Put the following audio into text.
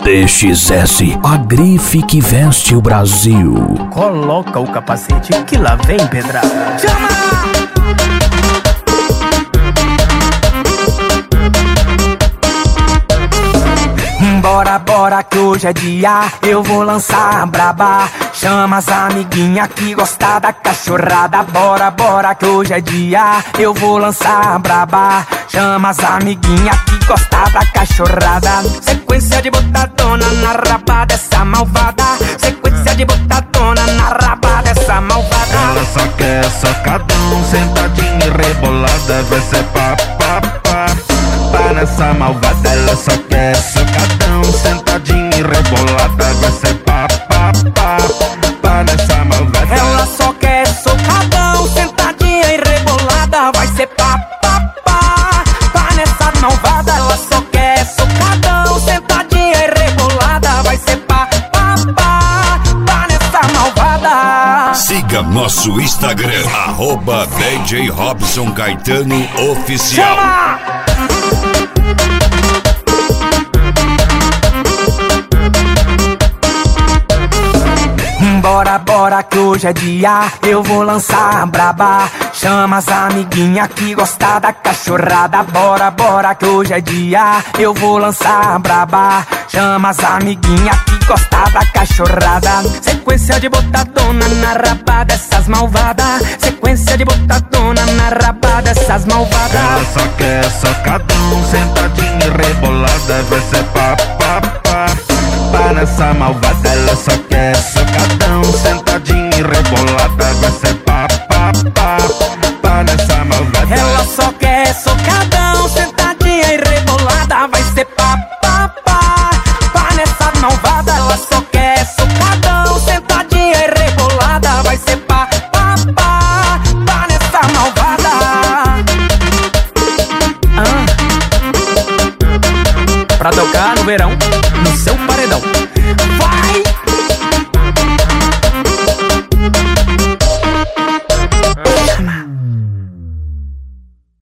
TXS, a grife que veste o Brasil. Coloca o capacete que lá vem pedrada. Chama! Bora, bora que hoje é dia, eu vou lançar a braba. Chama as amiguinha que gosta da cachorrada. Bora, bora que hoje é dia, eu vou lançar a braba. Chama as amiguinha que gosta da cachorrada. Sequência de botadona na raba dessa malvada. Sequência de botadona na raba dessa malvada. Ela só quer socadão, sentadinha e rebolada. Vai ser pá, pá, pá, pá nessa malvada. Ela só quer socadão, sentadinha e rebolada. Vai ser pá, pá, pá, pá nessa malvada. Ela só quer socadão, sentadinha e rebolada. Vai ser pá, pá, pá, pá nessa malvada. Ela só quer socadão, sentadinha e rebolada. Vai ser pá, pá, pá, pá nessa malvada. Siga nosso Instagram, @DJ Robson Caetano Oficial. Chama! Bora, bora que hoje é dia, eu vou lançar a braba. Chama as amiguinha que gosta da cachorrada. Bora, bora que hoje é dia, eu vou lançar a braba. Chama as amiguinha que gosta da cachorrada. Sequência de botadona na raba dessas malvadas. Sequência de botadona na raba dessas malvadas. Ela só quer socadão, sentadinha e rebolada. Vai ser pá, pá, pá, pá nessa malvada. Ela só quer socadão, sentadinha e rebolada. Vai ser pá, pá, pá, pá nessa malvada. Ela só quer socadão, sentadinha e rebolada. Vai ser pá, pá, pá, pá nessa malvada. Ela só quer socadão, sentadinha e rebolada. Vai ser pá, pá, pá, pá nessa malvada. Pra tocar no verão.